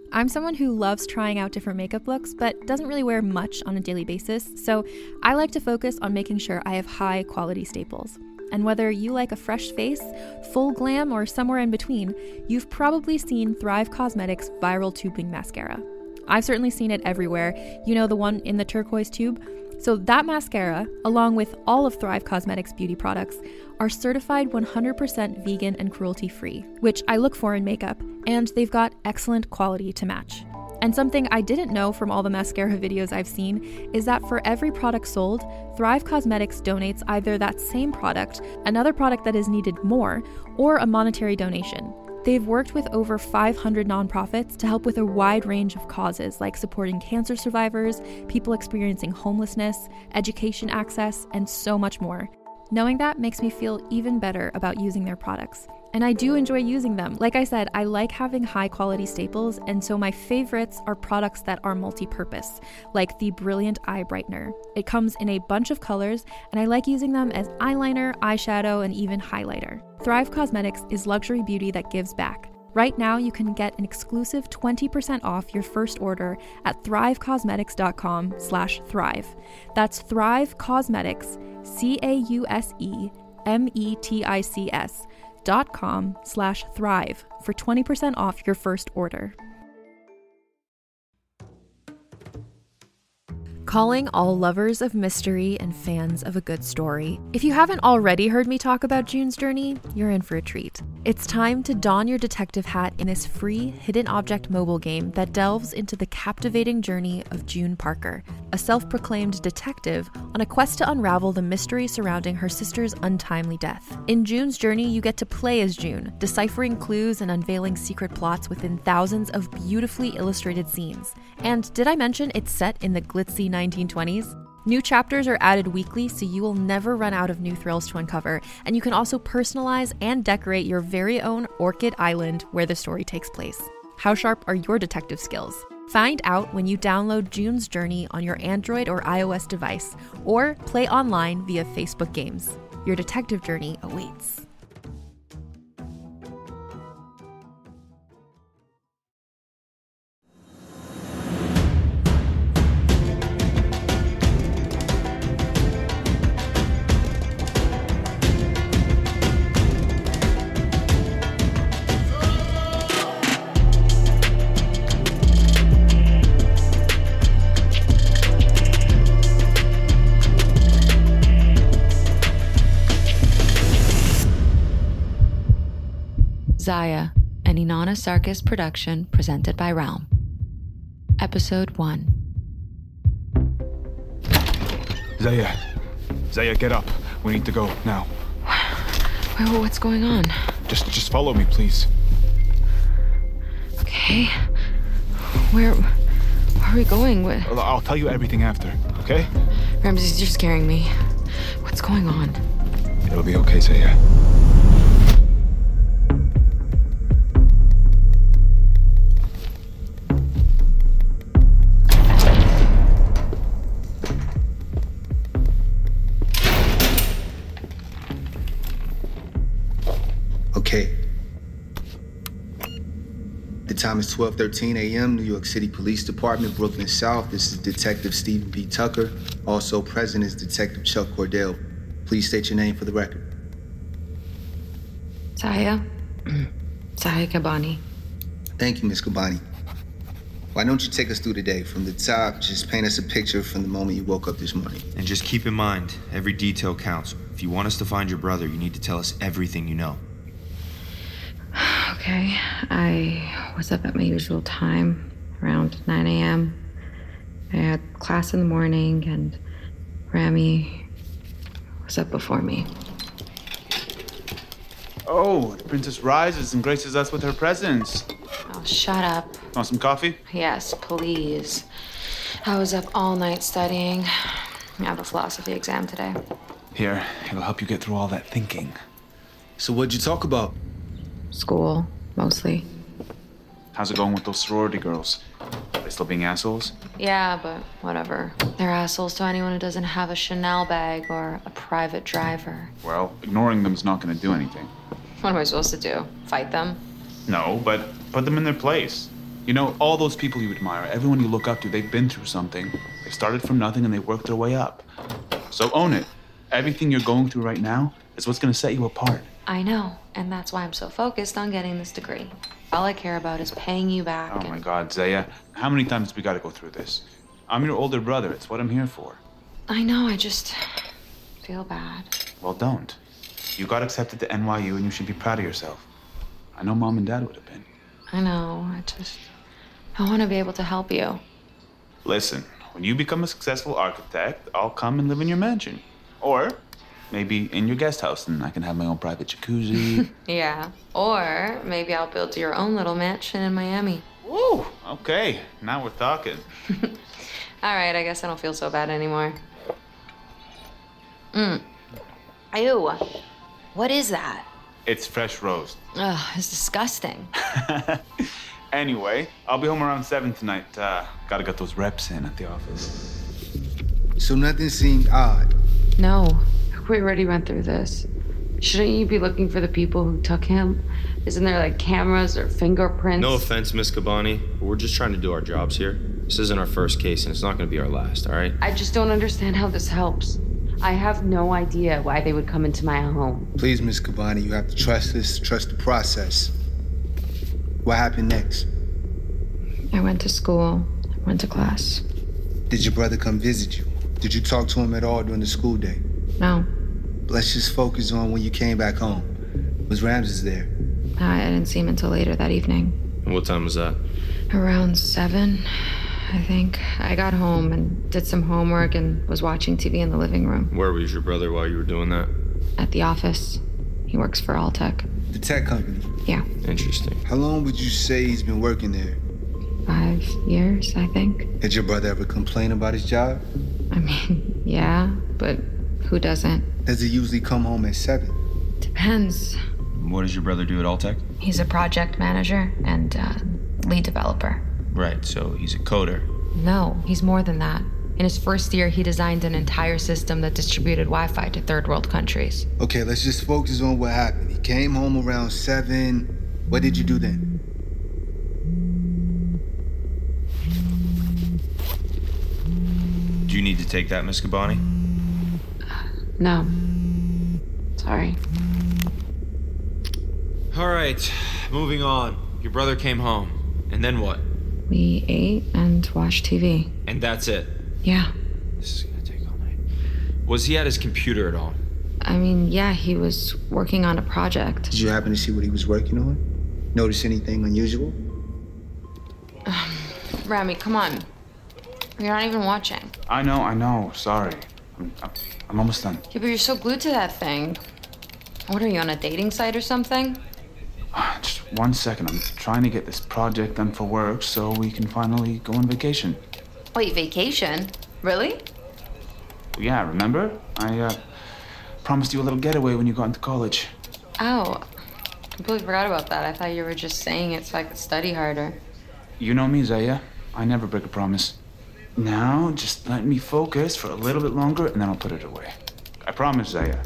I'm someone who loves trying out different makeup looks, but doesn't really wear much on a daily basis, so I like to focus on making sure I have high quality staples. And whether you like a fresh face, full glam, or somewhere in between, you've probably seen Thrive Causemetics Viral Tubing Mascara. I've certainly seen it everywhere. You know, the one in the turquoise tube? So that mascara, along with all of Thrive Causemetics beauty products, are certified 100% vegan and cruelty-free, which I look for in makeup, and they've got excellent quality to match. And something I didn't know from all the mascara videos I've seen is that for every product sold, Thrive Causemetics donates either that same product, another product that is needed more, or a monetary donation. They've worked with over 500 nonprofits to help with a wide range of causes like supporting cancer survivors, people experiencing homelessness, education access, and so much more. Knowing that makes me feel even better about using their products. And I do enjoy using them. Like I said, I like having high quality staples, and so my favorites are products that are multi-purpose, like the Brilliant Eye Brightener. It comes in a bunch of colors, and I like using them as eyeliner, eyeshadow, and even highlighter. Thrive Causemetics is luxury beauty that gives back. Right now, you can get an exclusive 20% off your first order at thrivecausemetics.com/thrive. That's Thrive Causemetics, CAUSEMETICS.com/thrive for 20% off your first order. Calling all lovers of mystery and fans of a good story. If you haven't already heard me talk about June's Journey, you're in for a treat. It's time to don your detective hat in this free hidden object mobile game that delves into the captivating journey of June Parker, a self-proclaimed detective on a quest to unravel the mystery surrounding her sister's untimely death. In June's Journey, you get to play as June, deciphering clues and unveiling secret plots within thousands of beautifully illustrated scenes. And did I mention it's set in the glitzy 1920s? New chapters are added weekly, so you will never run out of new thrills to uncover, and you can also personalize and decorate your very own Orchid Island where the story takes place. How sharp are your detective skills? Find out when you download June's Journey on your Android or iOS device, or play online via Facebook Games. Your detective journey awaits. Zaya, an Inanna Sarkis production presented by Realm. Episode 1. Zaya, get up. We need to go, now. What's going on? Just follow me, please. Okay. Where are we going? I'll tell you everything after, okay? Ramses, you're scaring me. What's going on? It'll be okay, Zaya. Okay. The time is 12:13 a.m., New York City Police Department, Brooklyn South. This is Detective Stephen B. Tucker. Also present is Detective Chuck Cordell. Please state your name for the record. Zaya Kabani. Thank you, Ms. Kabani. Why don't you take us through the day? From the top, just paint us a picture from the moment you woke up this morning. And just keep in mind, every detail counts. If you want us to find your brother, you need to tell us everything you know. Okay, I was up at my usual time, around 9 a.m. I had class in the morning, and Rami was up before me. Oh, the princess rises and graces us with her presence. Oh, shut up. Want some coffee? Yes, please. I was up all night studying. I have a philosophy exam today. Here, it'll help you get through all that thinking. So what'd you talk about? School, mostly. How's it going with those sorority girls? Are they still being assholes? Yeah, but whatever. They're assholes to anyone who doesn't have a Chanel bag or a private driver. Well, ignoring them is not going to do anything. What am I supposed to do? Fight them? No, but put them in their place. You know, all those people you admire, everyone you look up to, they've been through something. They started from nothing and they worked their way up. So own it. Everything you're going through right now is what's gonna set you apart. I know, and that's why I'm so focused on getting this degree. All I care about is paying you back. Oh my God, Zaya. How many times do we gotta go through this? I'm your older brother. It's what I'm here for. I know, I just feel bad. Well, don't. You got accepted to NYU and you should be proud of yourself. I know Mom and Dad would have been. I know, I want to be able to help you. Listen, when you become a successful architect, I'll come and live in your mansion. Or maybe in your guest house and I can have my own private jacuzzi. Yeah, or maybe I'll build your own little mansion in Miami. Woo, okay, now we're talking. All right, I guess I don't feel so bad anymore. Ew, what is that? It's fresh roast. Ugh, it's disgusting. Anyway, I'll be home around 7 tonight. Gotta get those reps in at the office. So nothing seemed odd. No, we already went through this. Shouldn't you be looking for the people who took him? Isn't there like cameras or fingerprints? No offense, Miss Cabani, but we're just trying to do our jobs here. This isn't our first case, and it's not going to be our last, all right? I just don't understand how this helps. I have no idea why they would come into my home. Please, Miss Cabani, you have to trust this, trust the process. What happened next? I went to school, went to class. Did your brother come visit you? Did you talk to him at all during the school day? No, Let's just focus on when you came back home. Was Ramses there? I didn't see him until later that evening. And what time was that? Around 7, I think. I got home and did some homework and was watching TV in the living room. Where was your brother while you were doing that? At the office. He works for Alltech. The tech company. Yeah, Interesting. How long would you say he's been working there? 5 years, I think. Did your brother ever complain about his job? I mean, yeah, but who doesn't? Does he usually come home at 7? Depends. What does your brother do at Alltech? He's a project manager and lead developer. Right, so he's a coder. No, he's more than that. In his first year, he designed an entire system that distributed Wi-Fi to third world countries. Okay, let's just focus on what happened. He came home around 7. What did you do then? Do you need to take that, Miss Cabani? No. Sorry. All right, moving on. Your brother came home. And then what? We ate and watched TV. And that's it. Yeah. This is gonna take all night. Was he at his computer at all? I mean, yeah, he was working on a project. Did you happen to see what he was working on? Notice anything unusual? Rami, come on. You're not even watching. I know. Sorry. I'm almost done. Yeah, but you're so glued to that thing. What are you, on a dating site or something? Just 1 second. I'm trying to get this project done for work so we can finally go on vacation. Wait, vacation? Really? Yeah, remember? I promised you a little getaway when you got into college. Oh, completely forgot about that. I thought you were just saying it so I could study harder. You know me, Zaya. I never break a promise. Now, just let me focus for a little bit longer and then I'll put it away. I promise, Zaya.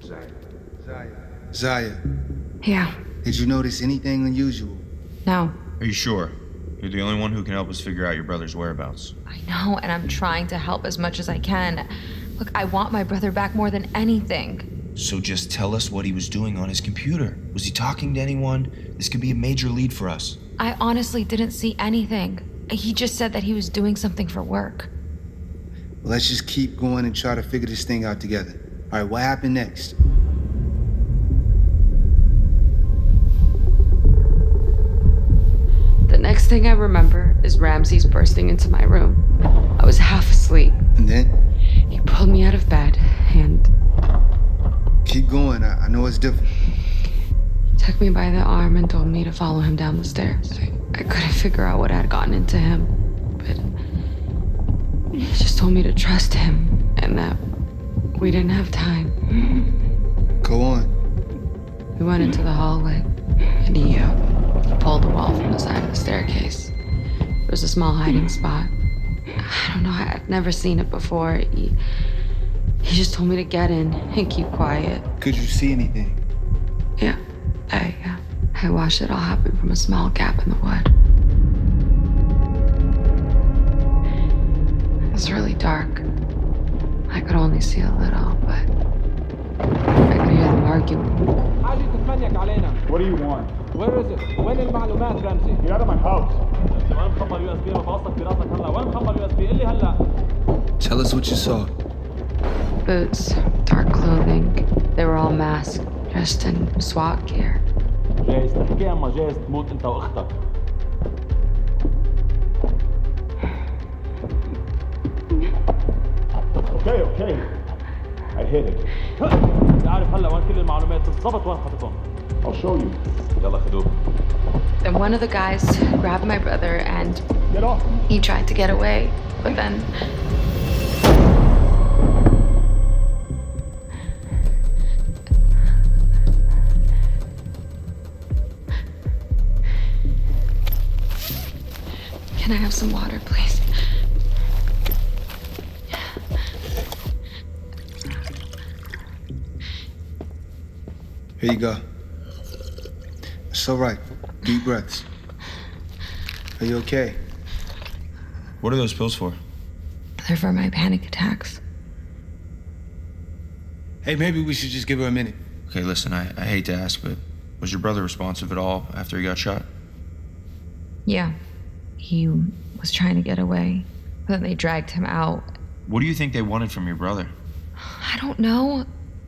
Zaya, Yeah. did you notice anything unusual? No. Are you sure? You're the only one who can help us figure out your brother's whereabouts. I know, and I'm trying to help as much as I can. Look, I want my brother back more than anything. So just tell us what he was doing on his computer. Was he talking to anyone? This could be a major lead for us. I honestly didn't see anything. He just said that he was doing something for work. Well, let's just keep going and try to figure this thing out together. All right, what happened next? The next thing I remember is Ramses bursting into my room. I was half asleep. And then? He pulled me out of bed and Keep going. I know it's difficult. he took me by the arm and told me to follow him down the stairs. I couldn't figure out what had gotten into him, but he just told me to trust him and that we didn't have time. Go on. We went into the hallway and he pulled the wall from the side of the staircase. There was a small hiding spot. I don't know, I've never seen it before. He just told me to get in and keep quiet. Could you see anything? Yeah, I watched it all happen from a small gap in the wood. dark. I could only see a little, but I could hear them arguing. What do you want? Where is it? وين المعلومات رمزي؟ Get out of my house. وين مخبى اليو اس بي؟ بوصلك براسك هلا، وين مخبى اليو اس بي؟ قل لي هلا. Tell us what you saw. Boots, dark clothing. They were all masked, dressed in SWAT gear. جايز تحكي اما جايز تموت انت واختك. Okay. I hit it. تعرف هلا وين كل المعلومات بالضبط وين حطيتهم. I'll show you. يلا خدوه. Then one of the guys grabbed my brother and Get off. he tried to get away, but then Can I have some water, please? Here you go. It's all right. Deep breaths. Are you okay? What are those pills for? They're for my panic attacks. Hey, maybe we should just give her a minute. Okay, listen, I hate to ask, but was your brother responsive at all after he got shot? Yeah. He was trying to get away, but then they dragged him out. What do you think they wanted from your brother? I don't know.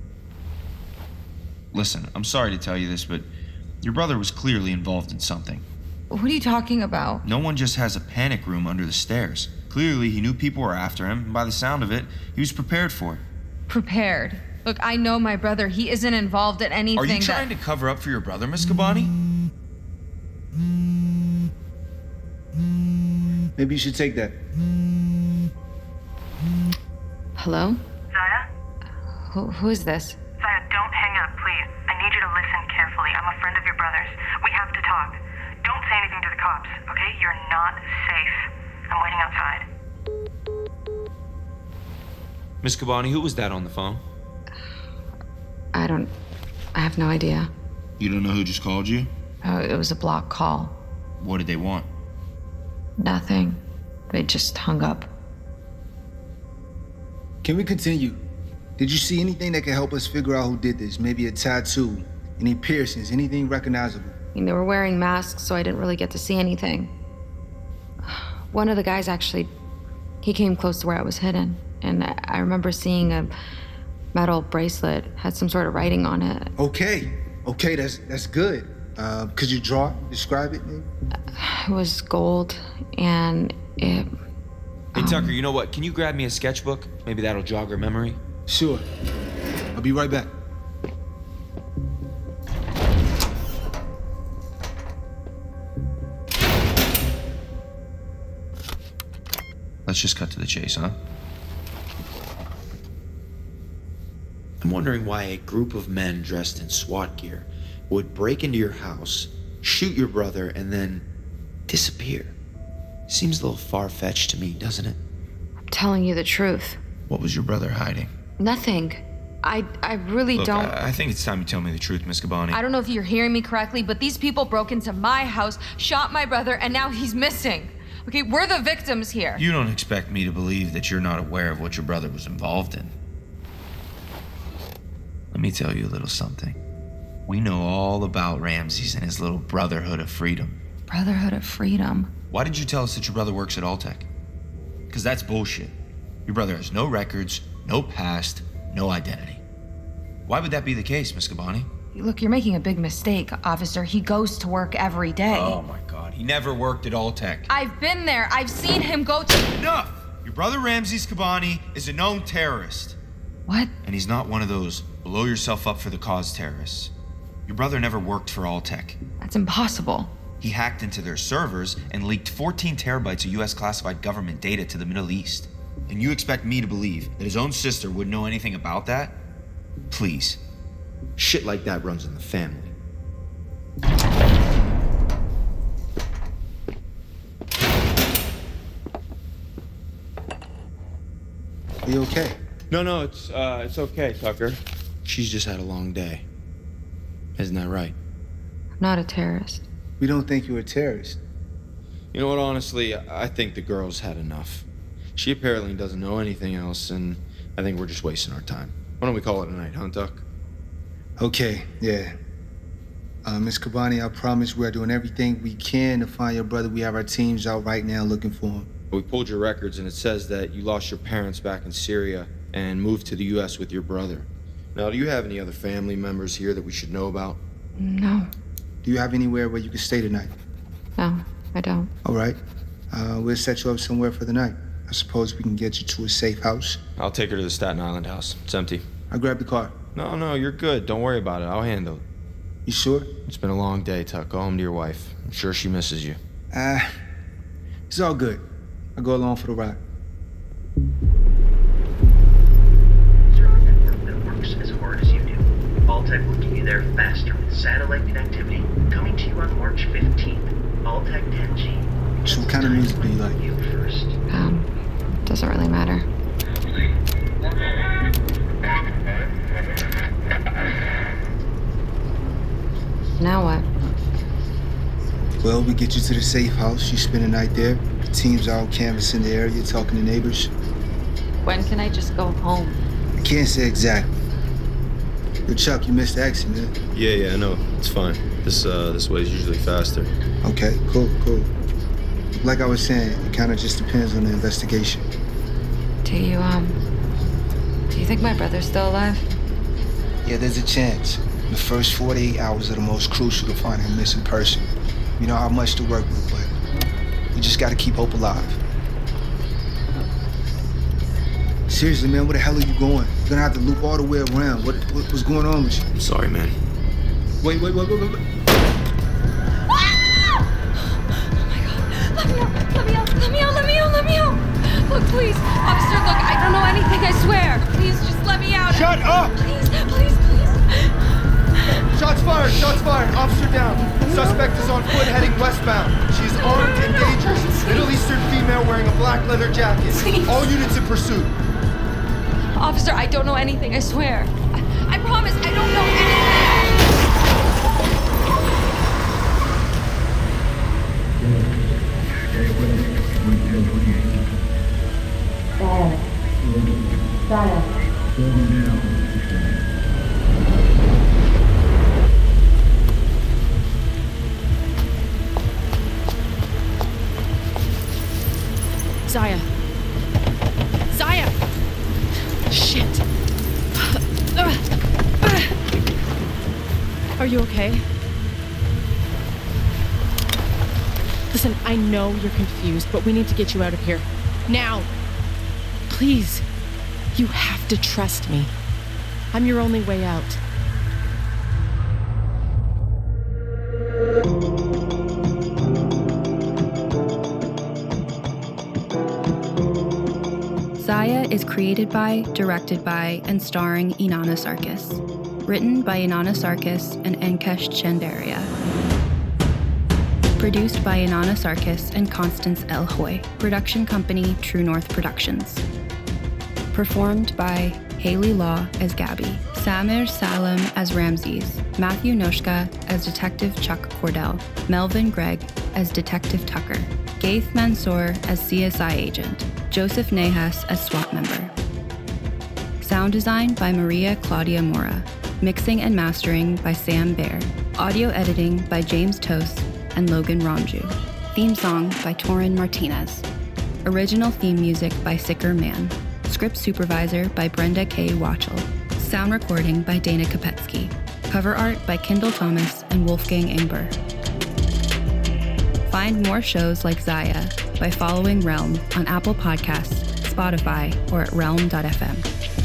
Listen, I'm sorry to tell you this, but your brother was clearly involved in something. What are you talking about? No one just has a panic room under the stairs. Clearly, he knew people were after him, and by the sound of it, he was prepared for it. Prepared. Look, I know my brother. He isn't involved in anything. Are you trying to cover up for your brother, Miss Kabani? Maybe you should take that. Hello? Zaya? Who is this? Zaya, don't hang up, please. I need you to listen carefully. I'm a friend of your brother's. We have to talk. Don't say anything to the cops, okay? You're not safe. I'm waiting outside. Miss Kabani, who was that on the phone? I have no idea. You don't know who just called you? It was a block call. What did they want? Nothing. They just hung up. Can we continue? Did you see anything that can help us figure out who did this? Maybe a tattoo, any piercings, anything recognizable? I mean, they were wearing masks, so I didn't really get to see anything. One of the guys actually, he came close to where I was hidden, and I remember seeing a metal bracelet, had some sort of writing on it. Okay, that's good. Could you describe it, maybe? It was gold, and it... Hey, Tucker, you know what? Can you grab me a sketchbook? Maybe that'll jog her memory. Sure. I'll be right back. Let's just cut to the chase, huh? I'm wondering why a group of men dressed in SWAT gear would break into your house, shoot your brother, and then disappear. Seems a little far-fetched to me, doesn't it? I'm telling you the truth. What was your brother hiding? Nothing. I really Look, don't... I think it's time you tell me the truth, Miss Kabani. I don't know if you're hearing me correctly, but these people broke into my house, shot my brother, and now he's missing. Okay, we're the victims here. You don't expect me to believe that you're not aware of what your brother was involved in. Let me tell you a little something. We know all about Ramses and his little Brotherhood of Freedom. Brotherhood of Freedom? Why didn't you tell us that your brother works at Alltech? Because that's bullshit. Your brother has no records, no past, no identity. Why would that be the case, Miss Kabani? Look, you're making a big mistake, officer. He goes to work every day. Oh my God, he never worked at Alltech. I've been there. I've seen him go to... Enough! Your brother Ramses Kabani is a known terrorist. What? And he's not one of those blow yourself up for the cause terrorists. Your brother never worked for Alltech. That's impossible. He hacked into their servers and leaked 14 terabytes of US classified government data to the Middle East. And you expect me to believe that his own sister wouldn't know anything about that? Please. Shit like that runs in the family. Are you okay? No, it's okay, Tucker. She's just had a long day. Isn't that right? I'm not a terrorist. We don't think you're a terrorist. You know what, honestly, I think the girl's had enough. She apparently doesn't know anything else, and I think we're just wasting our time. Why don't we call it a night, huh, Duck? Okay, yeah. Miss Kabani, I promise we are doing everything we can to find your brother. We have our teams out right now looking for him. We pulled your records, and it says that you lost your parents back in Syria and moved to the U.S. with your brother. Now, do you have any other family members here that we should know about? No. Do you have anywhere where you can stay tonight? No, I don't. All right. We'll set you up somewhere for the night. I suppose we can get you to a safe house. I'll take her to the Staten Island house. It's empty. I'll grab the car. No, you're good. Don't worry about it. I'll handle it. You sure? It's been a long day, Tuck. Go home to your wife. I'm sure she misses you. It's all good. I'll go along for the ride. Server network that works as hard as you do. Alltech will get you there faster with satellite connectivity, coming to you on March 15th. Alltech 10G. So what kind of music do you like? You first. Doesn't really matter. Now what? Well, we get you to the safe house. You spend the night there. The team's out canvassing the area, talking to neighbors. When can I just go home? I can't say exactly. Yo, Chuck, you missed the exit, man. Yeah, I know. It's fine. This way's usually faster. Okay, cool. Like I was saying, it kind of just depends on the investigation. Do you think my brother's still alive? Yeah, there's a chance. The first 48 hours are the most crucial to finding a missing person. You know how much to work with, but we just gotta keep hope alive. Seriously, man, where the hell are you going? You're gonna have to loop all the way around. What's going on with you? I'm sorry, man. Wait. Oh my God! Let me out! Look, please, officer, look, I don't know anything, I swear. Please, just let me out. Shut up! Please. Shots fired! Officer down. Suspect is on foot heading westbound. She is armed and dangerous. Middle Eastern female wearing a black leather jacket. Please. All units in pursuit. Officer, I don't know anything, I swear. I promise, I don't know anything. Zaya! Shit! Are you okay? Listen, I know you're confused, but we need to get you out of here. Now! Please. You have to trust me. I'm your only way out. Zaya is created by, directed by, and starring Inanna Sarkis. Written by Inanna Sarkis and Enkesh Chandaria. Produced by Inanna Sarkis and Constance L. Hoy. Production company True North Productions. Performed by Haley Law as Gabby, Samir Salem as Ramses, Matthew Noshka as Detective Chuck Cordell, Melvin Gregg as Detective Tucker, Gaith Mansour as CSI agent, Joseph Nahas as SWAT member. Sound design by Maria Claudia Mora. Mixing and mastering by Sam Baer. Audio editing by James Toast and Logan Ramju. Theme song by Torin Martinez. Original theme music by Sicker Man. Script supervisor by Brenda K. Watchell. Sound recording by Dana Kopetsky. Cover art by Kendall Thomas and Wolfgang Ingber. Find more shows like Zaya by following Realm on Apple Podcasts, Spotify, or at realm.fm.